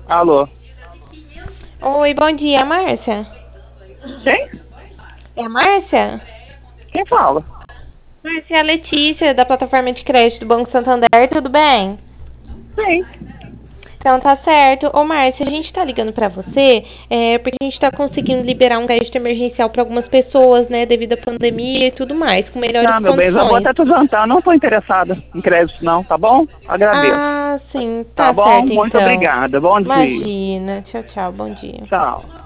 Alô? Oi, bom dia, Márcia. Quem? É a Márcia? Quem fala? Márcia, é a Letícia, da plataforma de crédito do Banco Santander, tudo bem? Sim. Então tá certo. Ô, Márcia, a gente tá ligando pra você porque a gente tá conseguindo liberar um crédito emergencial pra algumas pessoas, né, devido à pandemia e tudo mais, com melhores Não, meu bem, já vou condições. até te jantar. Não tô interessada em crédito, não, tá bom? Agradeço. Ah, sim, Tá tá bom? certo Muito então. obrigada. Bom dia. Imagina. Tchau, tchau, bom dia. Tchau.